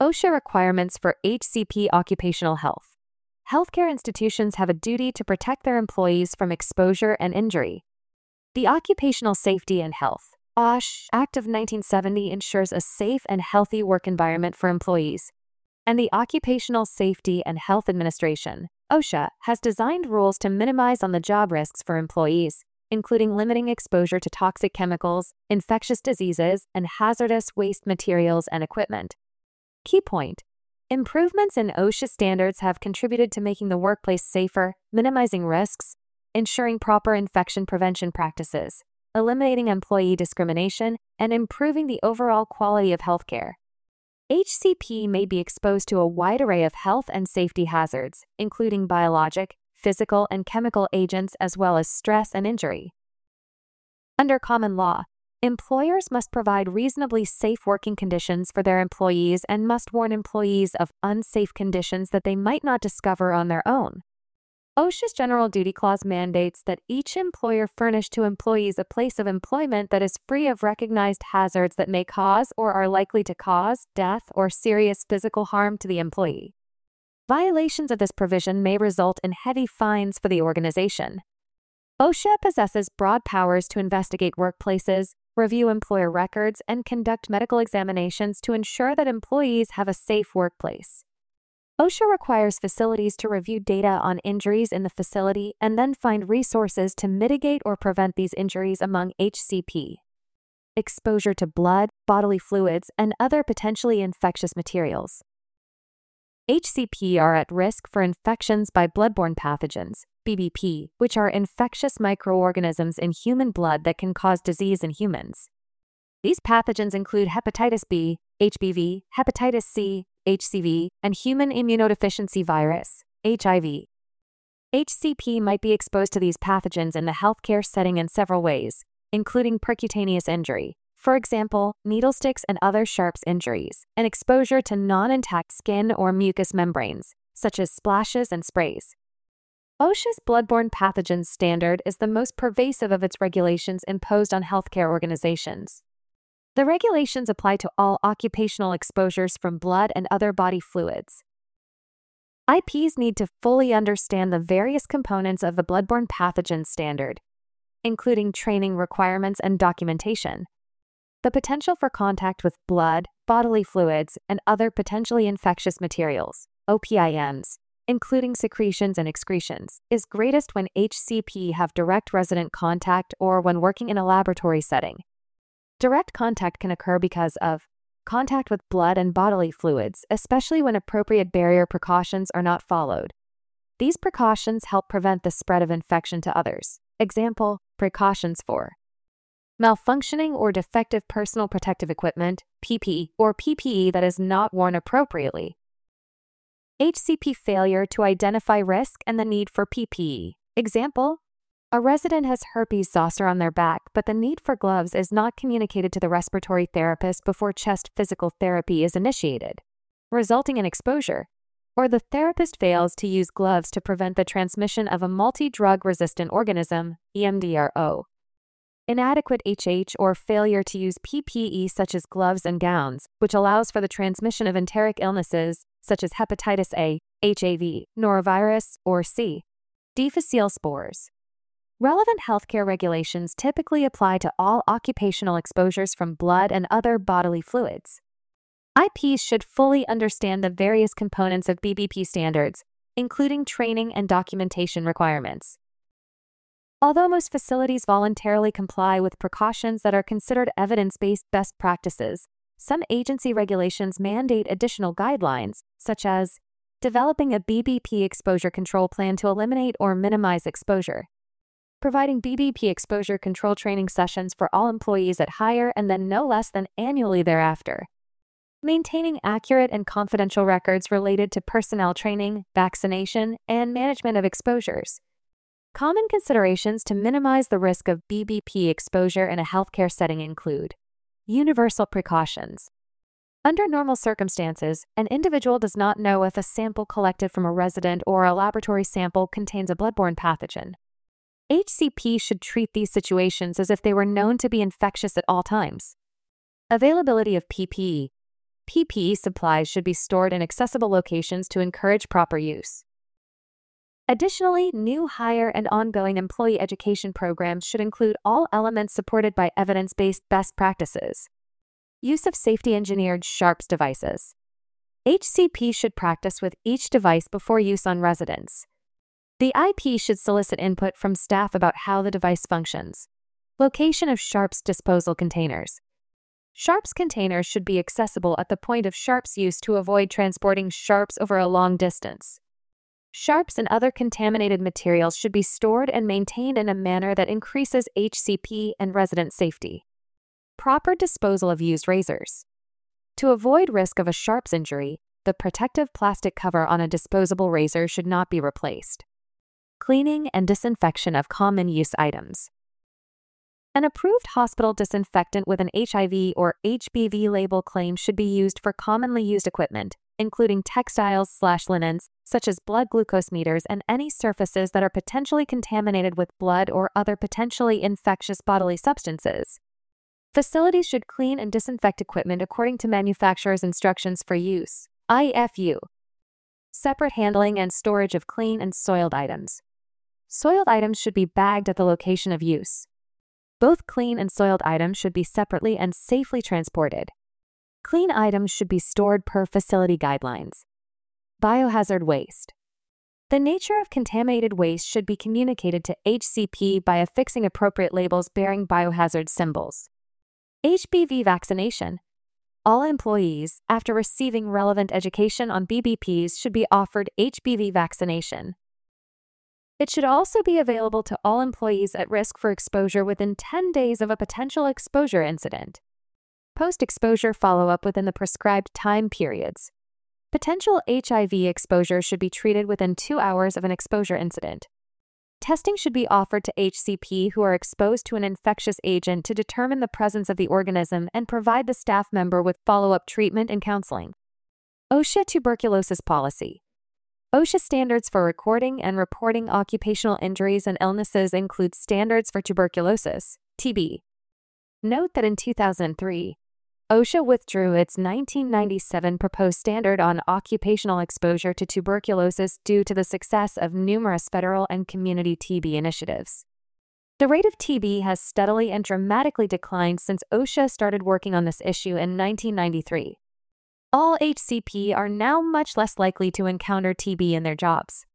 OSHA requirements for HCP occupational health. Healthcare institutions have a duty to protect their employees from exposure and injury. The Occupational Safety and Health (OSH) Act of 1970 ensures a safe and healthy work environment for employees, and the Occupational Safety and Health Administration (OSHA) has designed rules to minimize on-the-job risks for employees, including limiting exposure to toxic chemicals, infectious diseases, and hazardous waste materials and equipment. Key point: improvements in OSHA standards have contributed to making the workplace safer, minimizing risks, ensuring proper infection prevention practices, eliminating employee discrimination, and improving the overall quality of healthcare. HCP may be exposed to a wide array of health and safety hazards, including biologic, physical, and chemical agents, as well as stress and injury. Under common law, employers must provide reasonably safe working conditions for their employees and must warn employees of unsafe conditions that they might not discover on their own. OSHA's General Duty Clause mandates that each employer furnish to employees a place of employment that is free of recognized hazards that may cause or are likely to cause death or serious physical harm to the employee. Violations of this provision may result in heavy fines for the organization. OSHA possesses broad powers to investigate workplaces, review employer records, and conduct medical examinations to ensure that employees have a safe workplace. OSHA requires facilities to review data on injuries in the facility and then find resources to mitigate or prevent these injuries among HCP. Exposure to blood, bodily fluids, and other potentially infectious materials. HCP are at risk for infections by bloodborne pathogens, BBP, which are infectious microorganisms in human blood that can cause disease in humans. These pathogens include hepatitis B, HBV, hepatitis C, HCV, and human immunodeficiency virus, HIV. HCP might be exposed to these pathogens in the healthcare setting in several ways, including percutaneous injury, for example, needle sticks and other sharps injuries, and exposure to non-intact skin or mucous membranes, such as splashes and sprays. OSHA's bloodborne pathogens standard is the most pervasive of its regulations imposed on healthcare organizations. The regulations apply to all occupational exposures from blood and other body fluids. IPs need to fully understand the various components of the bloodborne pathogen standard, including training requirements and documentation. The potential for contact with blood, bodily fluids, and other potentially infectious materials, OPIMs, including secretions and excretions, is greatest when HCP have direct resident contact or when working in a laboratory setting. Direct contact can occur because of contact with blood and bodily fluids, especially when appropriate barrier precautions are not followed. These precautions help prevent the spread of infection to others. Example, precautions for malfunctioning or defective personal protective equipment, PPE, or PPE that is not worn appropriately. HCP failure to identify risk and the need for PPE. Example, a resident has herpes zoster on their back, but the need for gloves is not communicated to the respiratory therapist before chest physical therapy is initiated, resulting in exposure, or the therapist fails to use gloves to prevent the transmission of a multi-drug resistant organism, EMDRO. Inadequate HH or failure to use PPE such as gloves and gowns, which allows for the transmission of enteric illnesses such as hepatitis A, HAV, norovirus, or C. Difficile spores. Relevant healthcare regulations typically apply to all occupational exposures from blood and other bodily fluids. IPs should fully understand the various components of BBP standards, including training and documentation requirements. Although most facilities voluntarily comply with precautions that are considered evidence-based best practices, some agency regulations mandate additional guidelines, such as developing a BBP exposure control plan to eliminate or minimize exposure, providing BBP exposure control training sessions for all employees at hire and then no less than annually thereafter, maintaining accurate and confidential records related to personnel training, vaccination, and management of exposures. Common considerations to minimize the risk of BBP exposure in a healthcare setting include universal precautions. Under normal circumstances, an individual does not know if a sample collected from a resident or a laboratory sample contains a bloodborne pathogen. HCP should treat these situations as if they were known to be infectious at all times. Availability of PPE. PPE supplies should be stored in accessible locations to encourage proper use. Additionally, new hire and ongoing employee education programs should include all elements supported by evidence-based best practices. Use of safety-engineered SHARPS devices. HCP should practice with each device before use on residents. The IP should solicit input from staff about how the device functions. Location of SHARPS disposal containers. SHARPS containers should be accessible at the point of SHARPS use to avoid transporting SHARPS over a long distance. SHARPS and other contaminated materials should be stored and maintained in a manner that increases HCP and resident safety. Proper disposal of used razors. To avoid risk of a SHARPS injury, the protective plastic cover on a disposable razor should not be replaced. Cleaning and disinfection of common use items. An approved hospital disinfectant with an HIV or HBV label claim should be used for commonly used equipment, including textiles/linens, such as blood glucose meters and any surfaces that are potentially contaminated with blood or other potentially infectious bodily substances. Facilities should clean and disinfect equipment according to manufacturer's instructions for use, IFU. Separate handling and storage of clean and soiled items. Soiled items should be bagged at the location of use. Both clean and soiled items should be separately and safely transported. Clean items should be stored per facility guidelines. Biohazard waste. The nature of contaminated waste should be communicated to HCP by affixing appropriate labels bearing biohazard symbols. HBV vaccination. All employees, after receiving relevant education on BBPs, should be offered HBV vaccination. It should also be available to all employees at risk for exposure within 10 days of a potential exposure incident. Post-exposure follow-up within the prescribed time periods. Potential HIV exposure should be treated within 2 hours of an exposure incident. Testing should be offered to HCP who are exposed to an infectious agent to determine the presence of the organism and provide the staff member with follow-up treatment and counseling. OSHA tuberculosis policy. OSHA standards for recording and reporting occupational injuries and illnesses include standards for tuberculosis, TB. Note that in 2003, OSHA withdrew its 1997 proposed standard on occupational exposure to tuberculosis due to the success of numerous federal and community TB initiatives. The rate of TB has steadily and dramatically declined since OSHA started working on this issue in 1993. All HCP are now much less likely to encounter TB in their jobs.